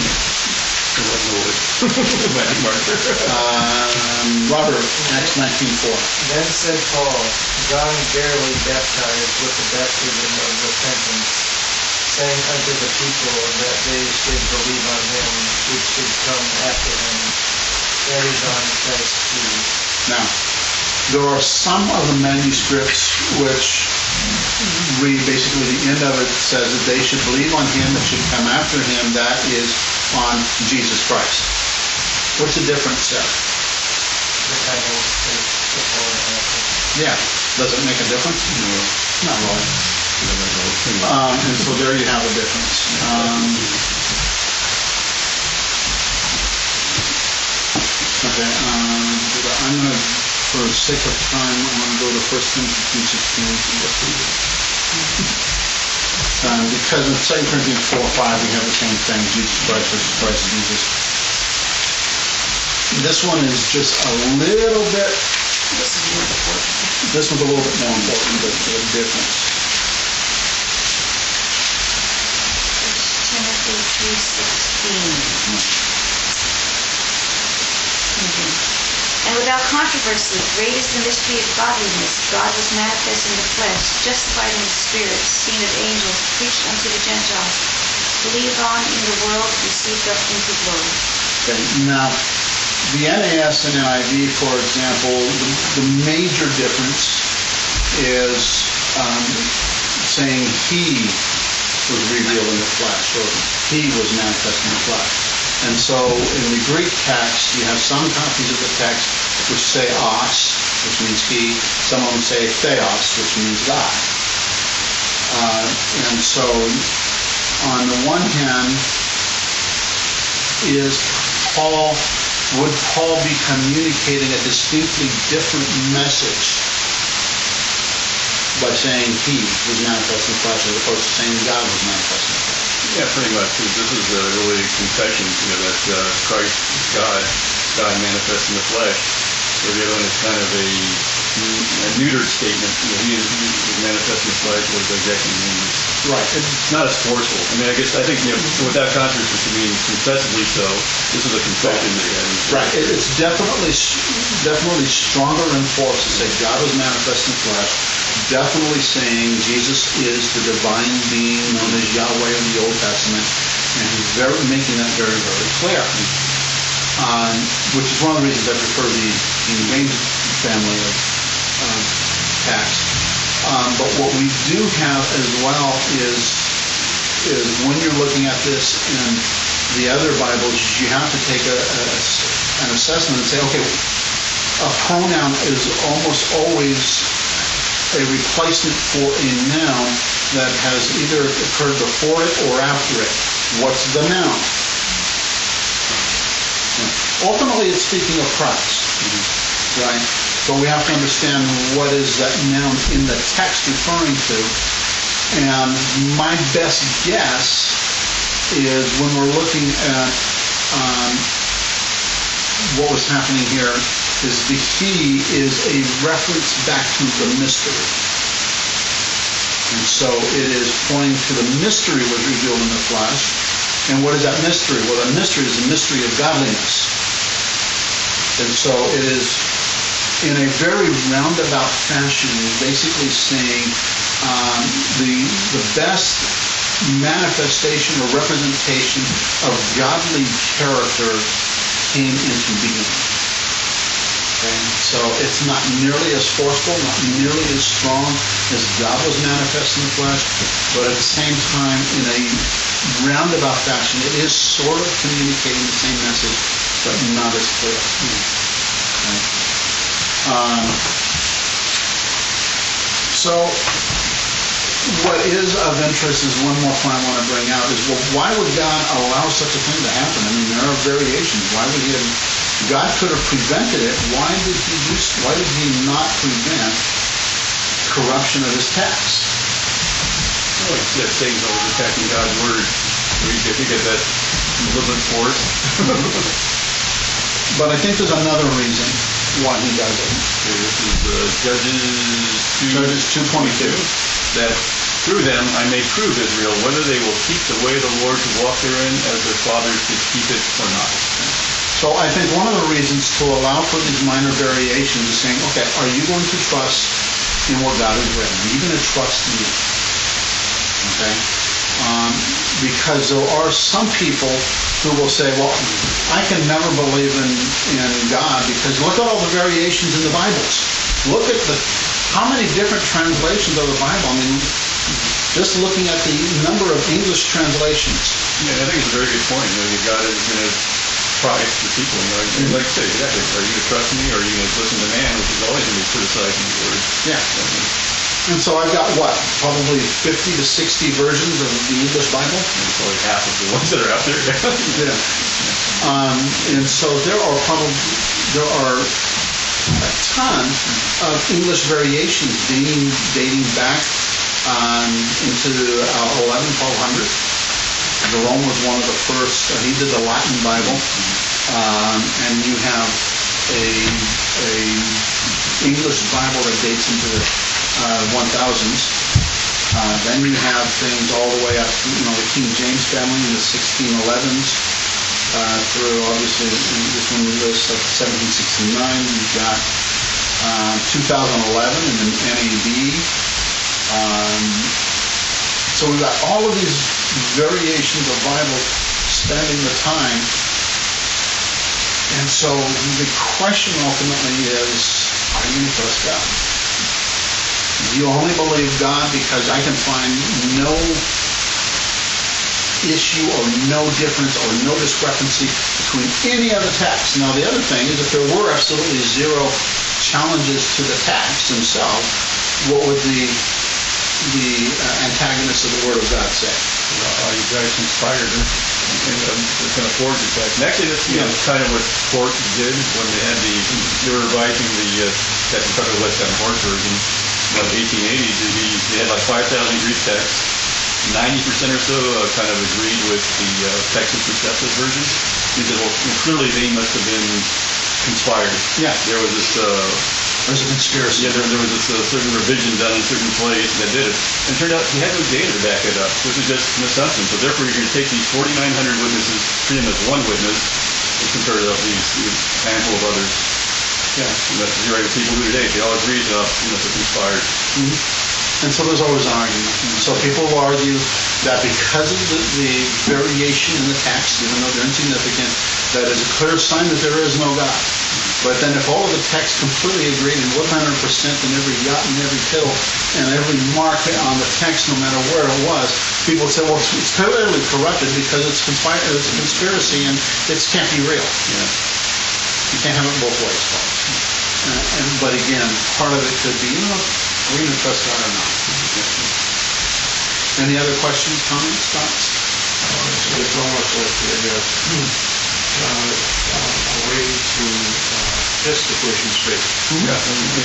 Robert, Acts 19:4. Then said Paul, John verily baptized with the baptism of repentance, saying unto the people that they should believe on him which should come after him, that is on Christ Jesus. Now, there are some of the manuscripts which read basically the end of it says that they should believe on him that should come after him, that is on Jesus Christ. What's the difference there? The title is before and after. Yeah. Does it make a difference? No. Not really. And so there you have a difference. Okay. I'm going to, for the sake of time, I'm going to go to 1 Timothy 2:16 and get through this. Because in 2 Corinthians 4:5 we have the same thing, Jesus Christ versus Christ Jesus. This one is just a little bit, this one's a little bit more important, but the difference. 1 Timothy 2:16. And without controversy, great is the mystery of godliness. God was manifest in the flesh, justified in the spirit, seen of angels, preached unto the Gentiles, believed on in the world, received up into glory. Okay, now, the NAS and NIV, for example, the major difference is saying he was revealed in the flesh, or he was manifest in the flesh. And so in the Greek text, you have some copies of the text which say os, which means he. Some of them say theos, which means God. And so on the one hand, would Paul be communicating a distinctly different message by saying he was manifest in the flesh as opposed to saying God was manifest in the flesh? Yeah, pretty much. This is really a confession, that Christ is God manifest in the flesh. So the other one is kind of a neutered statement. He is manifest in the flesh, what does exactly mean? Right. It's not as forceful. I think without controversy, to mean confessively so. This is a confession that he has. Right. It's definitely stronger in force to say God was manifest in the flesh. Definitely saying Jesus is the divine being known as Yahweh in the Old Testament, and he's making that very, very clear. Which is one of the reasons I prefer the King James family of text. But what we do have as well is when you're looking at this in the other Bibles, you have to take an assessment and say, okay, a pronoun is almost always a replacement for a noun that has either occurred before it or after it. What's the noun? Ultimately, it's speaking of Christ, right? But we have to understand what is that noun in the text referring to. And my best guess is when we're looking at what was happening here is the he is a reference back to the mystery. And so it is pointing to the mystery was revealed in the flesh. And what is that mystery? Well, the mystery is the mystery of godliness. And so it is, in a very roundabout fashion, basically saying the best manifestation or representation of godly character came into being. Okay? So it's not nearly as forceful, not nearly as strong as God was manifest in the flesh, but at the same time, in a roundabout fashion, it is sort of communicating the same message, but not as clear. Okay? So what is of interest is one more point I want to bring out is, well, why would God allow such a thing to happen? I mean, there are variations. Why would he have, God could have prevented it. Why did he not prevent corruption of his text? Well, it's that things over attacking God's word. If you get that little bit forced. But I think there's another reason why he does it. This is Judges 2:22. That through them I may prove Israel whether they will keep the way of the Lord to walk therein as their fathers did keep it or not. So I think one of the reasons to allow for these minor variations is saying, okay, are you going to trust in what God has written? Are you going to trust in me? Okay? Because there are some people who will say, well, I can never believe in God because look at all the variations in the Bibles. Look at how many different translations of the Bible. I mean, just looking at the number of English translations. Yeah, I think it's a very good point. God is going to try the people. Like you say, exactly. Are you going to trust me or are you going to listen to man, which is always going to be criticizing the word? Yeah. And so I've got, probably 50 to 60 versions of the English Bible? And probably half of the ones that are out there. Yeah. And so there are a ton of English variations dating back into 1200. Jerome was one of the first. He did the Latin Bible. And you have a English Bible that dates into the 1000s. Then you have things all the way up to the King James family in the 1611s through obviously this one lists of 1769. You've got 2011 and then NAB. So we've got all of these variations of Bible spending the time. And so the question ultimately is, are you going to trust God? You only believe God because I can find no issue or no difference or no discrepancy between any other text. Now the other thing is if there were absolutely zero challenges to the text themselves, what would the antagonists of the Word of God say? Well, you guys inspired her and kind of forged the text. And actually, that's kind of what Fort did when they were revising the text. I'm talking about the West End Horse version. About 1880s, they had like 5,000 Greek texts. 90% or so kind of agreed with the Texas Receptus version. He said, well, clearly they must have been conspired. Yeah. There was this... There's a conspiracy. Yeah, there was this certain revision done in a certain place that did it. And it turned out he had no data to back it up. This is just an assumption. So therefore, you're going to take these 4,900 witnesses, treat them as one witness, compared to these handful of others. Yeah. And that's the right people do today. They all agree to it's conspired. Mm-hmm. And so there's always an argument. And so people will argue that because of the variation in the text, even though they're insignificant, that is a clear sign that there is no God. But then if all of the texts completely agreed and 100% in every jot and every tittle and every mark on the text, no matter where it was, people would say, well, it's clearly corrupted because it's a conspiracy and it can't be real. Yeah. You can't have it both ways. But again, part of it could be, are we going to trust God or not? Any other questions, comments, thoughts? It's almost like a way to test the person's faith. Yeah.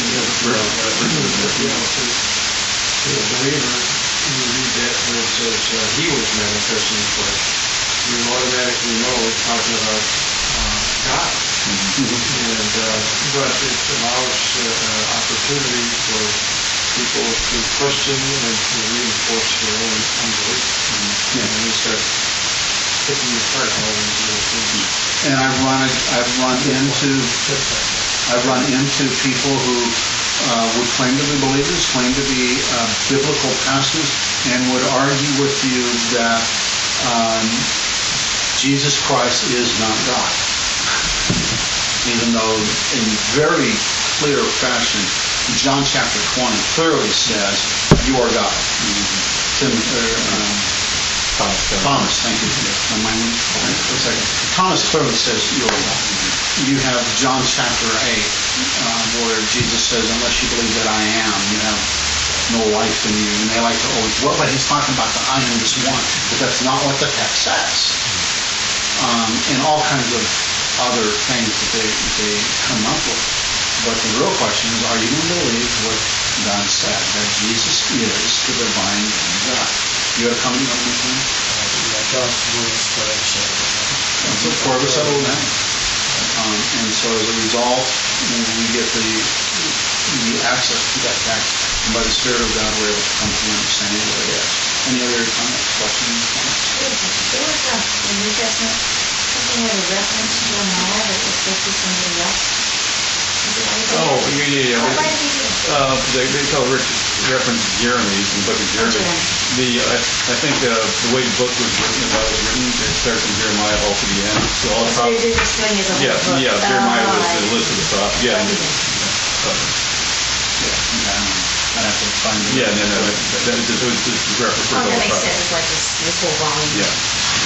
To a believer, you read that where it says he was manifest in the flesh, you automatically know it's talking about God. And but it allows opportunity for people to question and to reinforce their own unbelief. And they start picking apart all these little things. And I've run into people who would claim to be believers, claim to be biblical pastors, and would argue with you that Jesus Christ is not God. Even though in very clear fashion, John chapter 20 clearly says, you are God. Thomas, thank you. Thomas clearly says, you are God. You have John chapter 8, where Jesus says, unless you believe that I am, you have no life in you. And they like to always, well, but he's talking about the I am this one. But that's not what the text says. And all kinds of other things that they come up with. But the real question is, are you going to believe what God said, that Jesus is the divine God? You have a comment on this one? God's word is what I said. So forever settled now. And so as a result, we get the access to that text, and by the Spirit of God, we're able to come to an understanding of what it is. Any other comments, questions? There was a New Testament, something that a reference to Jeremiah that was supposed to be somebody else. Oh, yeah. Why did he do that? They tell reference to Jeremy, in the book of Jeremy. I think the way the book was written, as I was written, it starts in Jeremiah all to the end. So all the So they're just doing it as a whole book. Yeah, Jeremiah was Oh, the list of the prophets. Yeah. I'd have to find it. Yeah, no, that was just reference to Oh, all that the makes prophets. sense, like this whole volume. Yeah.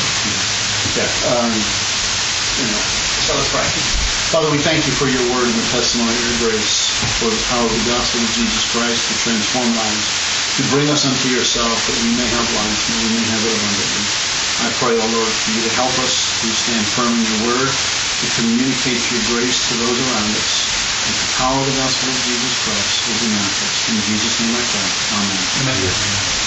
So let's pray. Father, we thank you for your word and the testimony of your grace, for the power of the gospel of Jesus Christ to transform lives, to bring us unto yourself that we may have life and we may have it abundantly. I pray, O Lord, for you to help us to stand firm in your word, to communicate your grace to those around us, that the power of the gospel of Jesus Christ will be manifest. In Jesus' name I pray. Amen. Amen.